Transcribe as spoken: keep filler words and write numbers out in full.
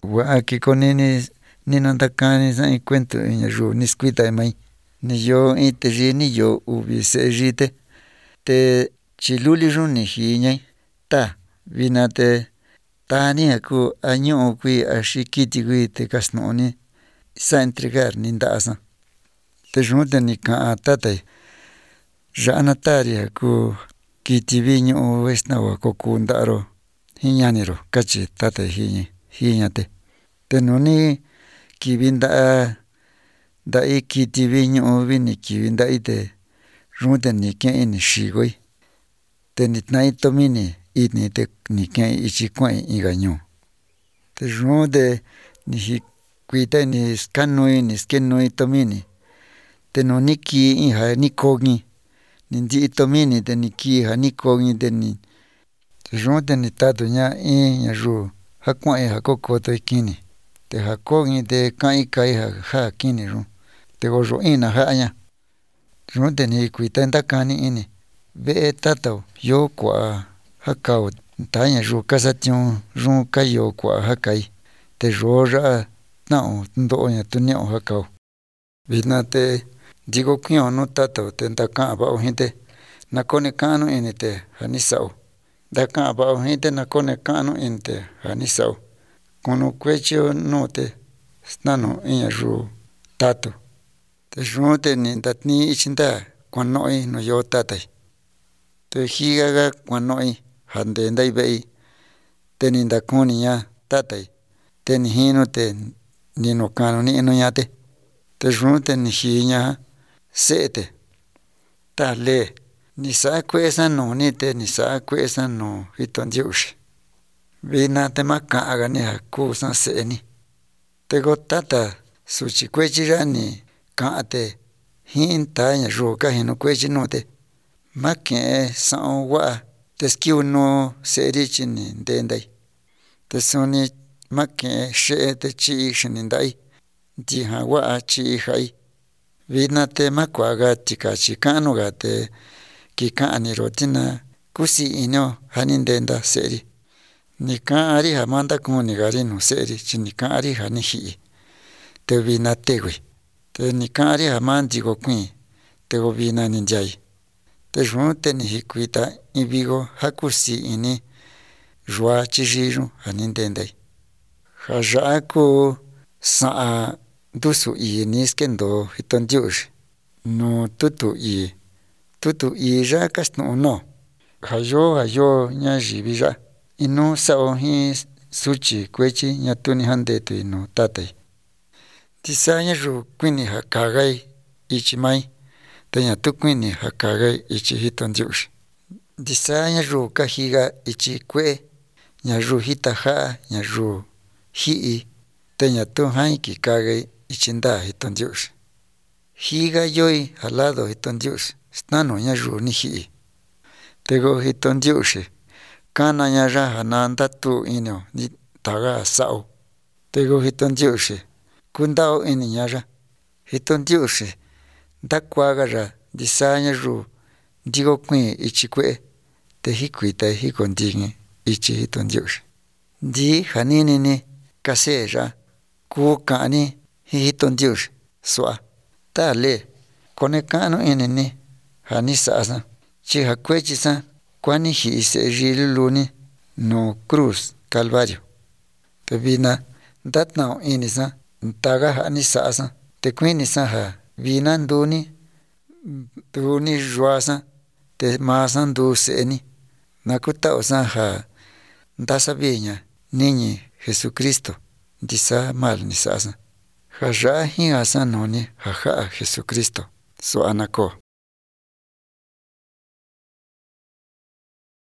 Wa ki konini ni nandakani sa in cuento in ru ni skuita mai ni yo in te ri ni yo uvi se rite te chiluli run ni hiñai ta vina te tani aku año kui a xikiti kui te kasnoni sa entregar ni ndasa te junte ni ka tatai jana tari aku kiti viñu esna wa kokundaro hiñaniro kachi tatai hiñi hiñate te noni kivinda da ikiti viñu vini kivinda ite runte ni ken ni xigoi te ni tnai tomini itni te ni ken ichi kuan igañu te runde ni kuita ni skanui ni skenui tomini te noni ki inja ni kogi ni ndi tomini te ni ki ja ni kogi te ni runte ni tatu ña in ña ru ja kuan ja kokoto kini te ja kogi te kai kai ja ja kini ru te goyo ina jaña runte ni kuita ndakani ini ve tatao yo kwa ja kao taña ru kasation ru kayo kwa ja kai te roya tao ndoña tuñao ja kao vina te digo kio no tatao te ndaka bao gente na kone kanu ini te ja ni sao ndaka bao gente na kone kanu inte ja ni sao kono kuechio no te snano iña ru tato te runte ni ndatni ichinda kuanoi no yo tatai te higaga kuanoi jande ndai vei te ni ndakoni ña tatai te ni hino te ni no kanu ni no ñate te runte ni hiña sete ta le ni sa kuesa no ni te ni sa kuesa no hiton diushi vina te makaga ni hakusa seni te go tata suchi kuechi rani kaate hinta ña ru ka hino kuechi no te make sao wa te skiu no seri chini ndendai te soni make she te chi shini ndai ti ha wa chi hai vina te makwaga tika chikano ga te ki kani rotina kusi ino hani ndenda seri ni kaari ha manda kuni gari no seri chini kaari ha ni hi te vina tewi te ni kaari ha mandi go kuin te go vina ni njai te junte ni hikuita in vigo hakusi ini jua chijiru hani ndendai ha jaku sa dusu i ni skendo hiton diush no tutu i tutu i ja kasno no ha yo ha yo nya jibija inu sao hi suchi kuechi nya tuni hande tu no tatai tisanya ru kwini ha kagai ichimai tanya tu kwini ha kagai ichi hiton diush disanya ru kahiga ichi kwe nya ru hitaja nya ru hi tanya tu hai ki kagai ichinda hiton diush higa yoi halado hiton diush stano nya ru ni hi tego hiton diush kana nya ra hananda tu ino ni taga sao tego hiton diush kundao ini nya ra hiton diush ndakwaga ra disanya ru digo kwi ichi kwe te hikuita hikondingi ichi hiton diush di hanini ni kaseja ku kani hiton diush swa ta le kone kanu ini ni hani sasa chi hakwechi sa kwani hi se riluni no cruz calvario te vina ndatnao ini sa ntaga hani sasa te kwini sa ha vina nduni nduni juasa te masa ndu seni nakutao sa ha ndasa viña niñi Jesucristo disa mal ni sasa ha ja hi asa noni ha ja Jesucristo so anako